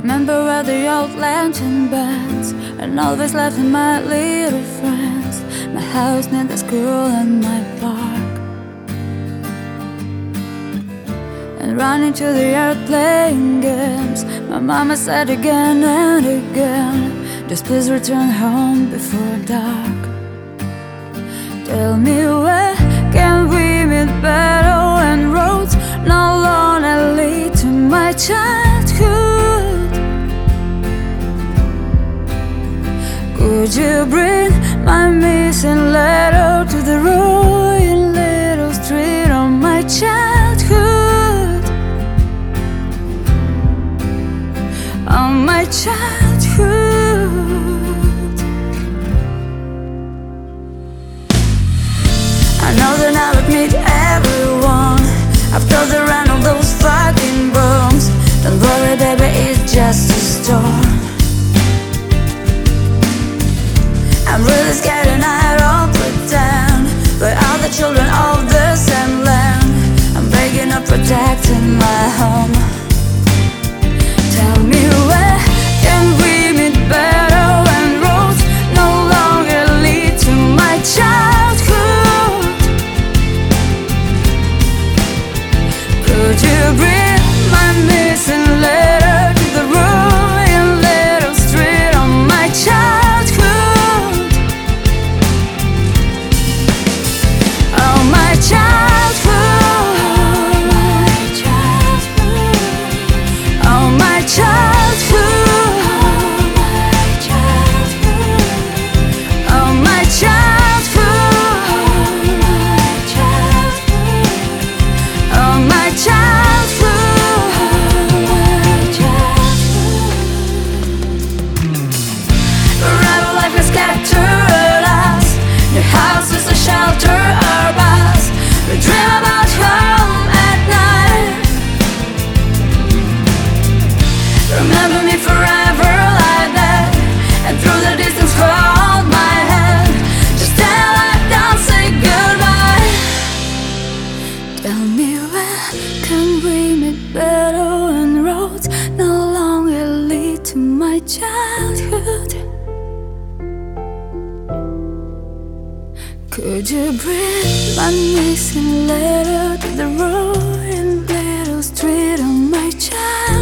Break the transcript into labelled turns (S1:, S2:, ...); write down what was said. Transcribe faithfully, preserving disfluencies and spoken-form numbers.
S1: remember where the old lantern bends, and always laughing my little friends. My house near the school and my park, and running to the yard playing games. My mama said again and again, just please return home before dark. Tell me where can we meet better when roads no longer lead to my childhood? Could you bring my missing letter to the ruined little street of my childhood? Of my childhood. I know that I would meet everyone after the run of those fucking bombs. Don't worry, baby, it's just a storm. I'm really scared and I don't pretend. We're all the children of the same land. I'm begging of protecting my home. Tell me where can we meet better when roads no longer lead to my childhood? Could you bring my missing letter to the ruined little street of my childhood? Oh, my childhood. Oh, my childhood. Oh, my childhood. Oh, my childhood. Forever life has scattered us. Your house is a shelter of us. We dream about home at night. Remember me forever like that, and through the distance hold my hand. Just tell I don't say goodbye. Tell me where can we meet better when roads no longer lead to my childhood? Could you bring my missing letter to the ruined little street of my childhood?